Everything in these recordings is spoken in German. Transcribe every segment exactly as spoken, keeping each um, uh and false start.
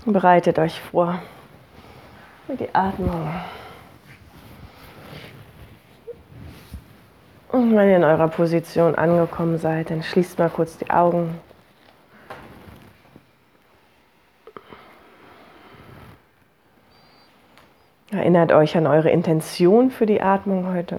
Bereitet euch vor für die Atmung. Und wenn ihr in eurer Position angekommen seid, dann schließt mal kurz die Augen. Erinnert euch an eure Intention für die Atmung heute.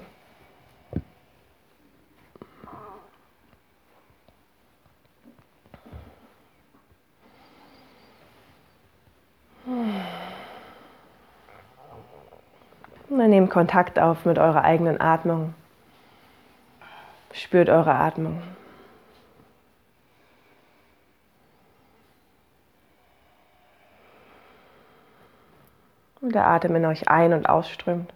Und dann nehmt Kontakt auf mit eurer eigenen Atmung. Spürt eure Atmung. Und der Atem in euch ein- und ausströmt.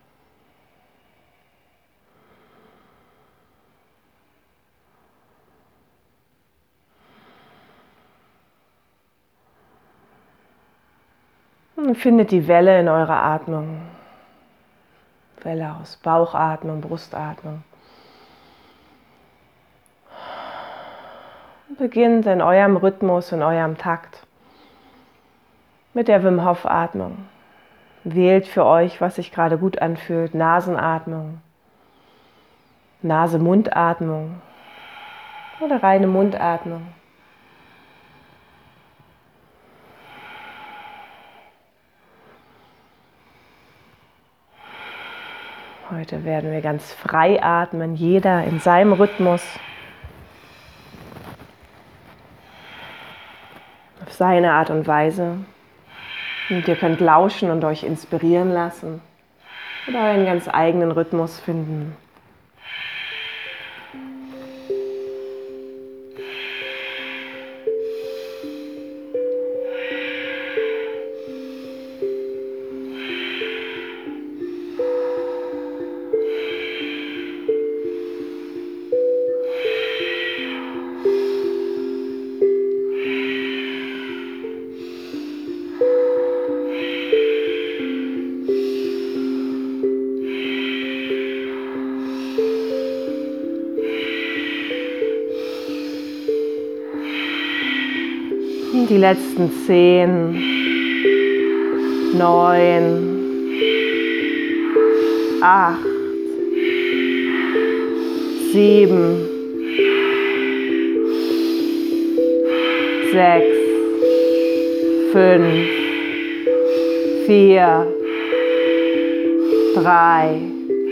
Und findet die Welle in eurer Atmung. Welle aus Bauchatmung, Brustatmung. Und beginnt in eurem Rhythmus, in eurem Takt mit der Wim Hof Atmung. Wählt für euch, was sich gerade gut anfühlt. Nasenatmung, Nase-Mundatmung oder reine Mundatmung. Heute werden wir ganz frei atmen, jeder in seinem Rhythmus, auf seine Art und Weise. Und ihr könnt lauschen und euch inspirieren lassen oder euren ganz eigenen Rhythmus finden. Die letzten zehn, neun, acht, sieben, sechs, fünf, vier, drei,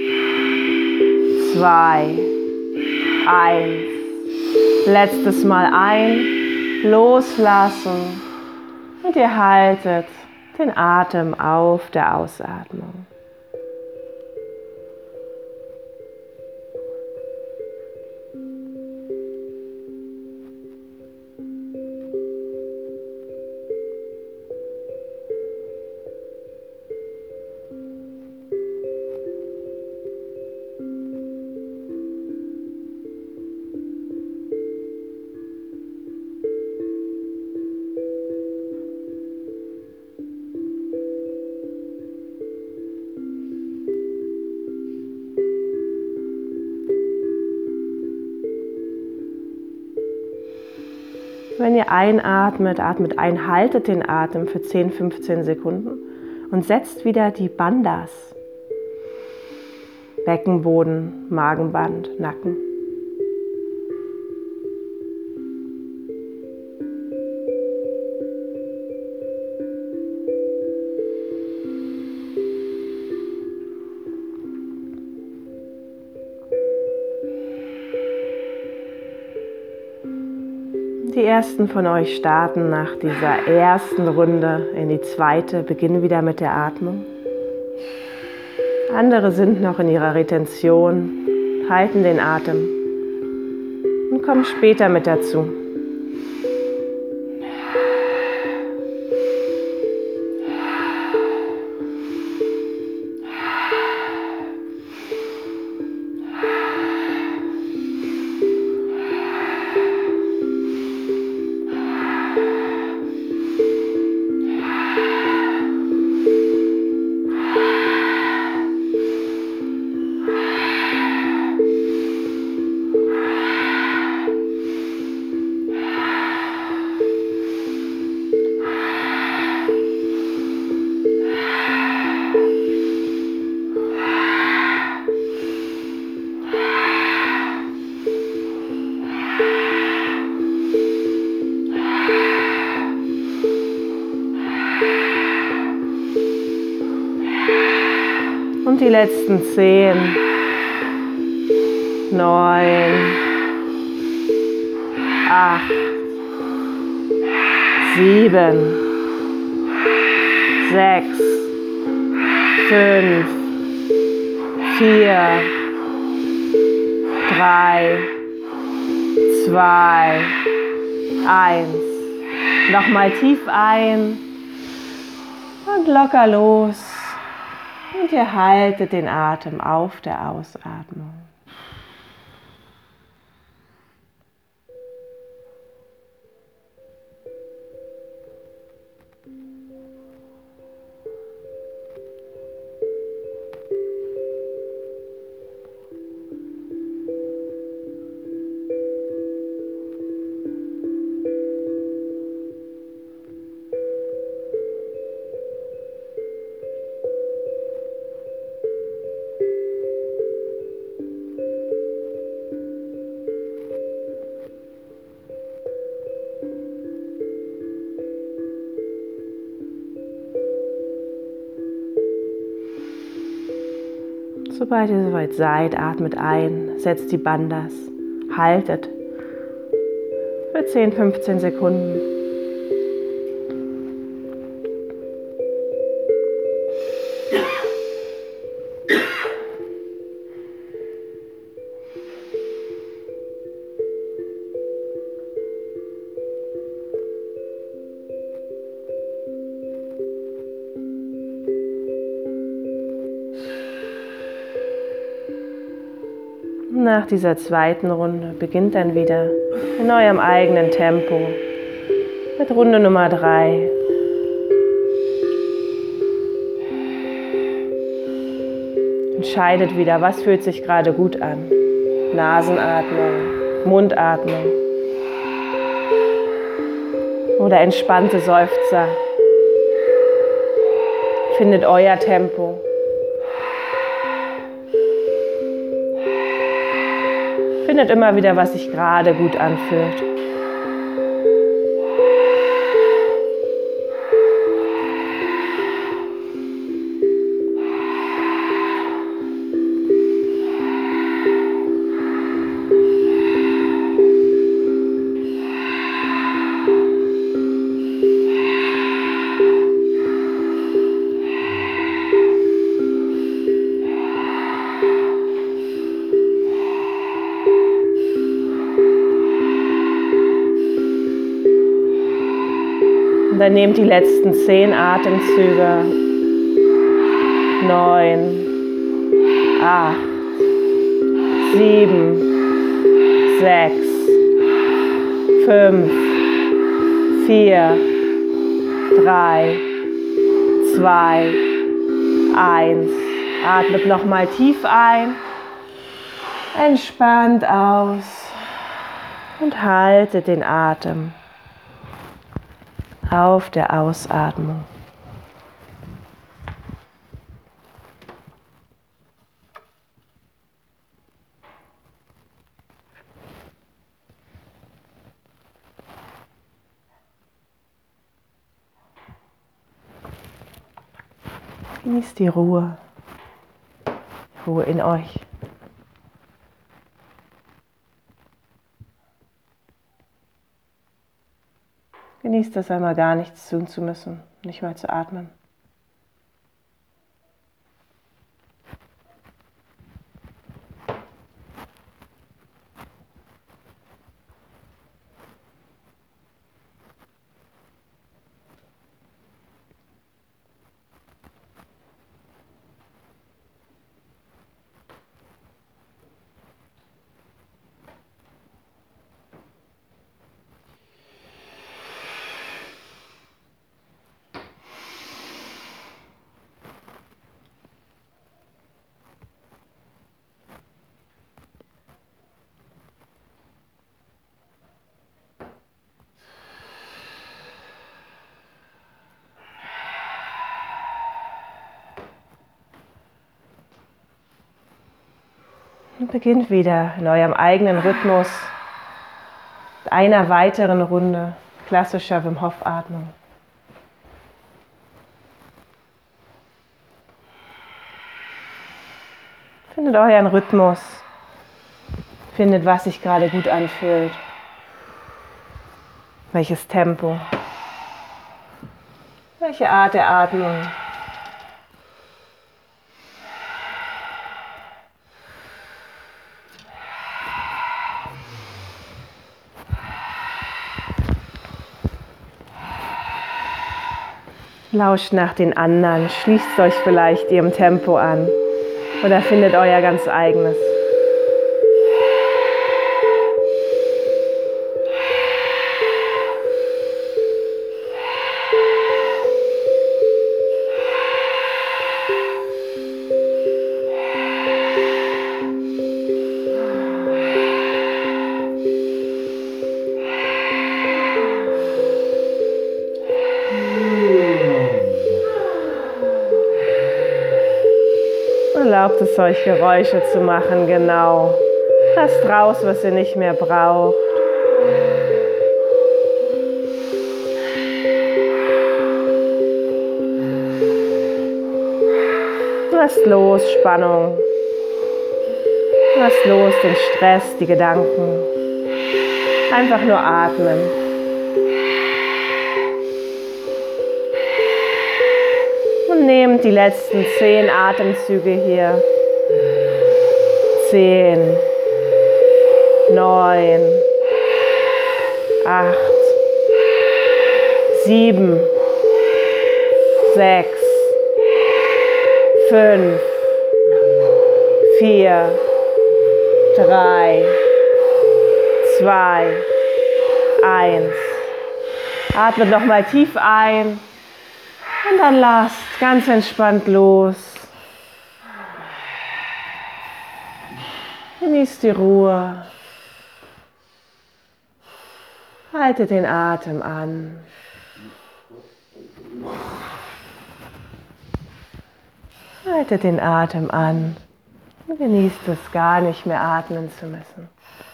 zwei, eins. Letztes Mal ein. Loslassen und ihr haltet den Atem auf der Ausatmung. Wenn ihr einatmet, atmet ein, haltet den Atem für zehn, fünfzehn Sekunden und setzt wieder die Bandhas. Beckenboden, Magenband, Nacken. Die ersten von euch starten nach dieser ersten Runde in die zweite, beginnen wieder mit der Atmung. Andere sind noch in ihrer Retention, halten den Atem und kommen später mit dazu. Und die letzten zehn, neun, acht, sieben, sechs, fünf, vier, drei, zwei, eins. Nochmal tief ein und locker los. Und ihr haltet den Atem auf der Ausatmung. Sobald ihr soweit seid, atmet ein, setzt die Bandhas, haltet für zehn, fünfzehn Sekunden. Nach dieser zweiten Runde beginnt dann wieder in eurem eigenen Tempo mit Runde Nummer drei. Entscheidet wieder, was fühlt sich gerade gut an. Nasenatmung, Mundatmung oder entspannte Seufzer. Findet euer Tempo. Findet immer wieder, was sich gerade gut anfühlt. Und dann nehmt die letzten zehn Atemzüge. Neun, acht, sieben, sechs, fünf, vier, drei, zwei, eins. Atmet nochmal tief ein, entspannt aus und haltet den Atem auf der Ausatmung. Genießt die Ruhe, Ruhe in euch. Genießt es einmal gar nichts tun zu müssen, nicht mal zu atmen. Und beginnt wieder in eurem eigenen Rhythmus mit einer weiteren Runde klassischer Wim Hof Atmung. Findet euren Rhythmus. Findet, was sich gerade gut anfühlt. Welches Tempo. Welche Art der Atmung. Lauscht nach den anderen, schließt euch vielleicht ihrem Tempo an oder findet euer ganz eigenes. Erlaubt es euch, Geräusche zu machen, genau. Lasst raus, was ihr nicht mehr braucht. Lasst los Spannung. Lasst los den Stress, die Gedanken. Einfach nur atmen. Und nehmt die letzten zehn Atemzüge hier. Zehn, neun, acht, sieben, sechs, fünf, vier, drei, zwei, eins. Atmet nochmal tief ein. Und dann lasst ganz entspannt los. Genießt die Ruhe. Haltet den Atem an. Haltet den Atem an. Und genießt es, gar nicht mehr atmen zu müssen.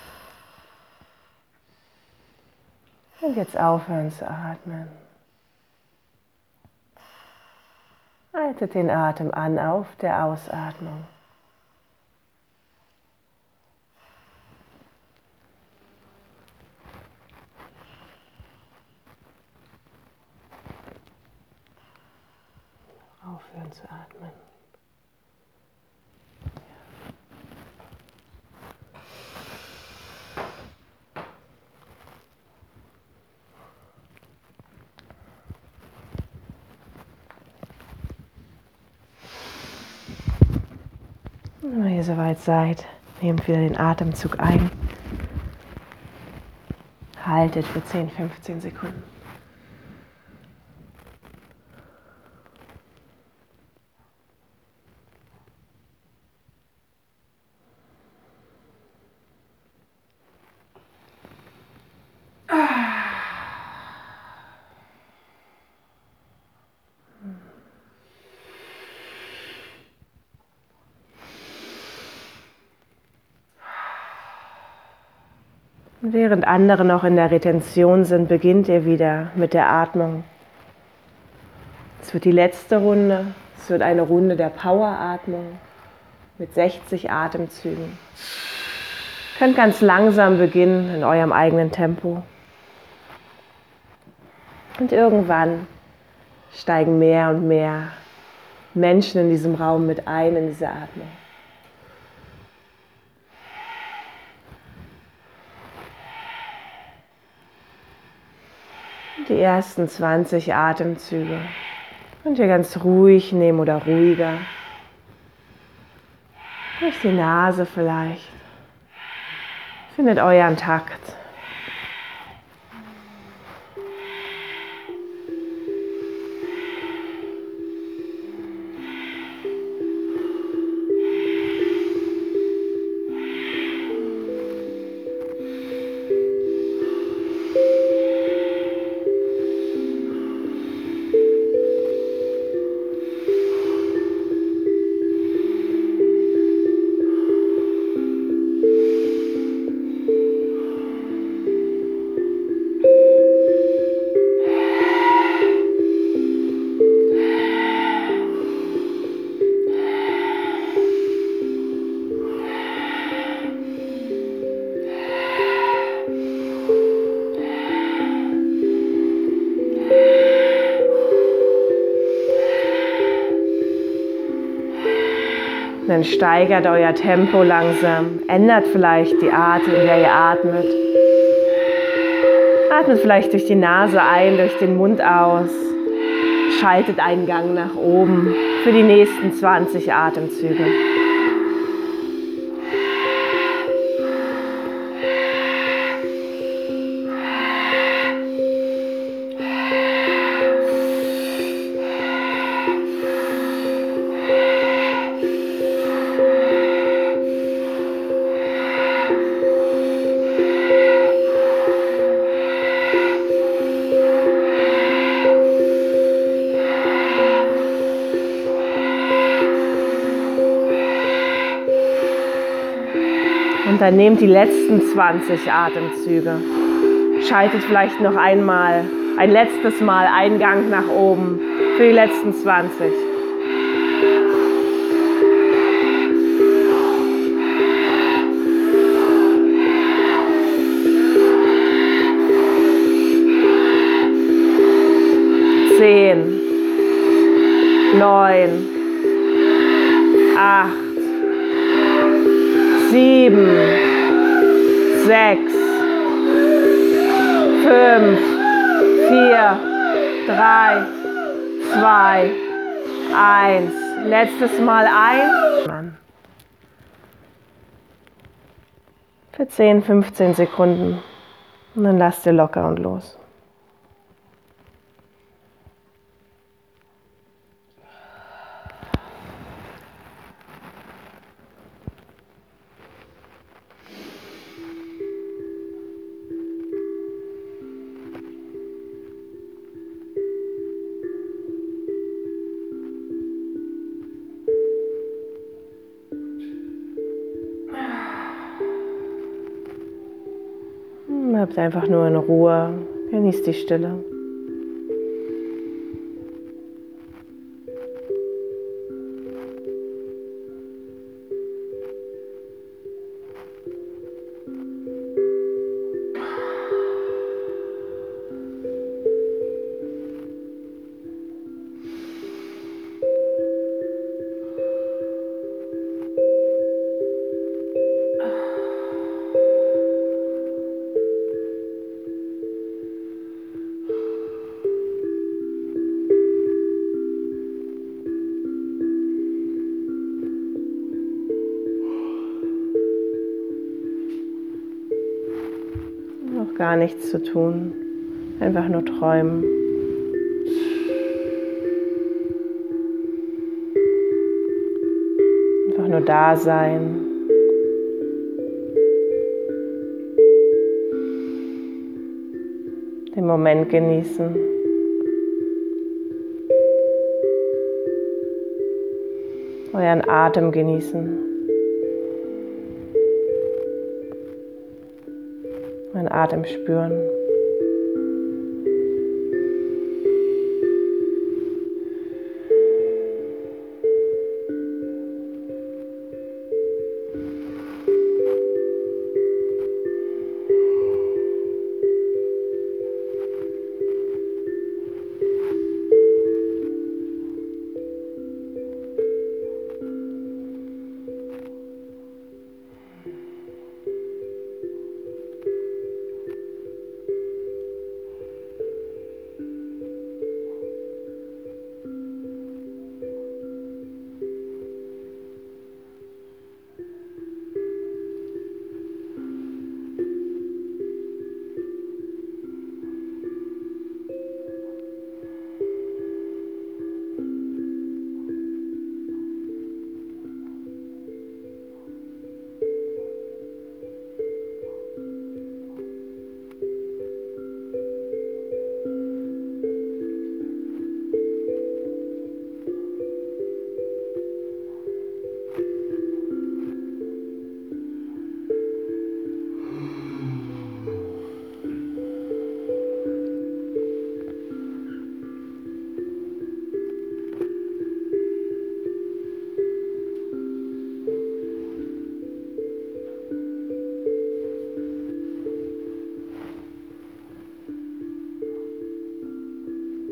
Und jetzt aufhören zu atmen. Haltet den Atem an auf der Ausatmung. Aufhören zu atmen. Wenn ihr soweit seid, nehmt wieder den Atemzug ein. Haltet für zehn, fünfzehn Sekunden. Während andere noch in der Retention sind, beginnt ihr wieder mit der Atmung. Es wird die letzte Runde. Es wird eine Runde der Poweratmung mit sechzig Atemzügen. Ihr könnt ganz langsam beginnen in eurem eigenen Tempo. Und irgendwann steigen mehr und mehr Menschen in diesem Raum mit ein in diese Atmung. Die ersten zwanzig Atemzüge könnt ihr ganz ruhig nehmen oder ruhiger. Durch die Nase vielleicht. Findet euren Takt. Dann steigert euer Tempo langsam. Ändert vielleicht die Art, in der ihr atmet. Atmet vielleicht durch die Nase ein, durch den Mund aus. Schaltet einen Gang nach oben für die nächsten zwanzig Atemzüge. Und dann nehmt die letzten zwanzig Atemzüge. Schaltet vielleicht noch einmal, ein letztes Mal einen Gang nach oben für die letzten zwanzig. Zehn, neun, acht, sieben, sechs, fünf, vier, drei, zwei, eins. Letztes Mal ein. Für zehn, fünfzehn Sekunden. Und dann lasst ihr locker und los. Bleibt einfach nur in Ruhe, genießt die Stille. Gar nichts zu tun, einfach nur träumen. Einfach nur da sein. Den Moment genießen. Euren Atem genießen. Meinen Atem spüren.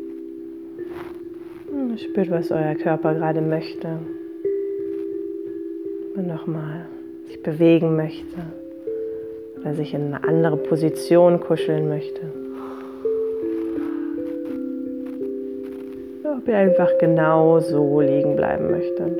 Spürt, was euer Körper gerade möchte. und nochmal sich bewegen möchte oder sich in eine andere Position kuscheln möchte. Oder ob ihr einfach genau so liegen bleiben möchtet.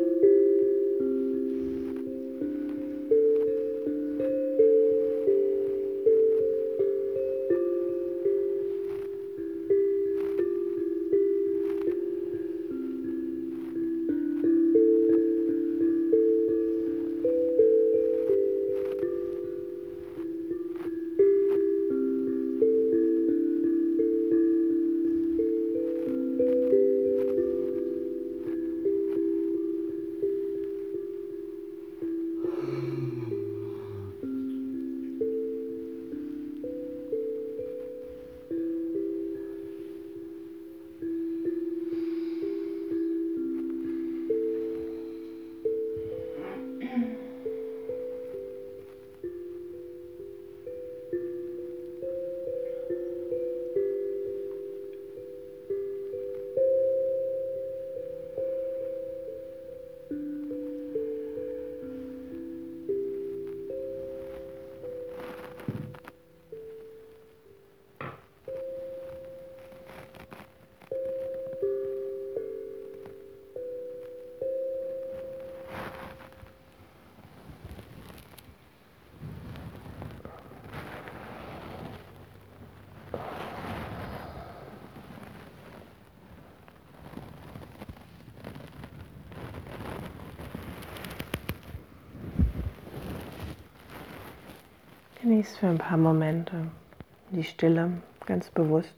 Genießt für ein paar Momente die Stille ganz bewusst.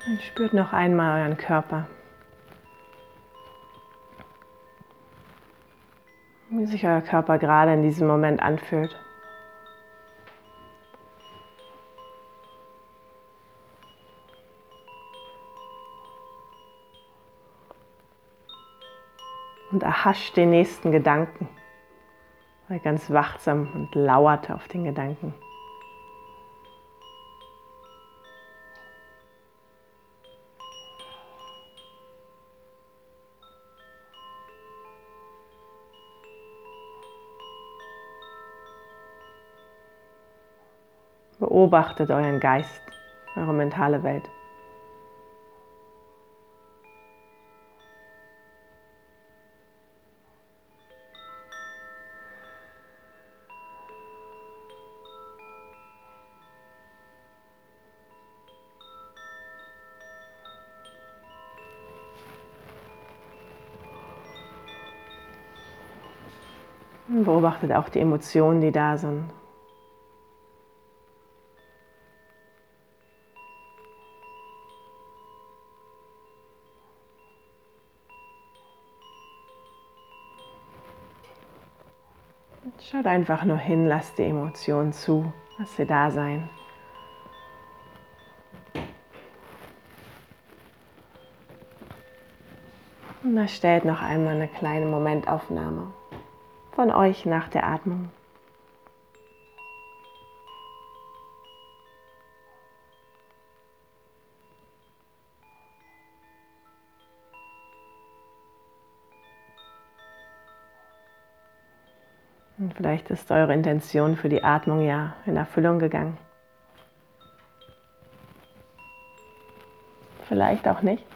Dann spürt noch einmal euren Körper, wie sich euer Körper gerade in diesem Moment anfühlt. Und erhascht den nächsten Gedanken. Sei ganz wachsam und lauert auf den Gedanken. Beobachtet euren Geist, eure mentale Welt. Und beobachtet auch die Emotionen, die da sind. Schaut einfach nur hin, lasst die Emotionen zu, lasst sie da sein. Und erstellt noch einmal eine kleine Momentaufnahme von euch nach der Atmung. Und vielleicht ist eure Intention für die Atmung ja in Erfüllung gegangen. Vielleicht auch nicht.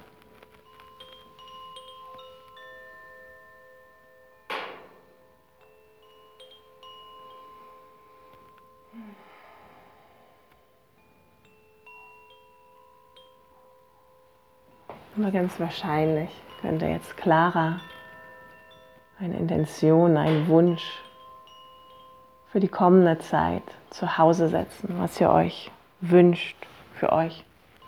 Aber ganz wahrscheinlich könnt ihr jetzt klarer eine Intention, einen Wunsch für die kommende Zeit zu Hause setzen, was ihr euch wünscht für euch.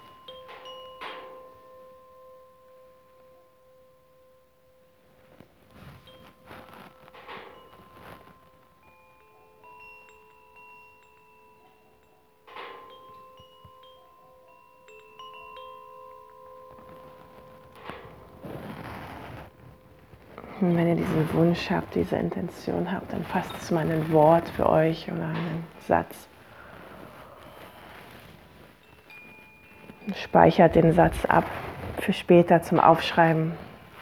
Und wenn ihr diesen Wunsch habt, diese Intention habt, dann fasst es mal ein Wort für euch oder einen Satz. Und speichert den Satz ab für später zum Aufschreiben.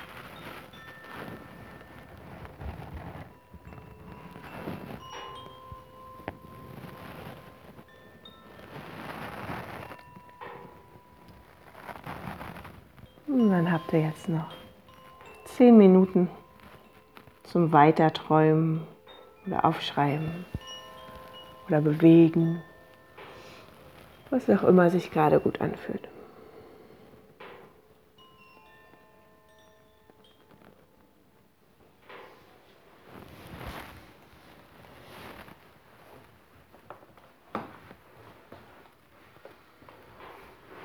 Und dann habt ihr jetzt noch zehn Minuten zum Weiterträumen oder Aufschreiben oder Bewegen, was auch immer sich gerade gut anfühlt.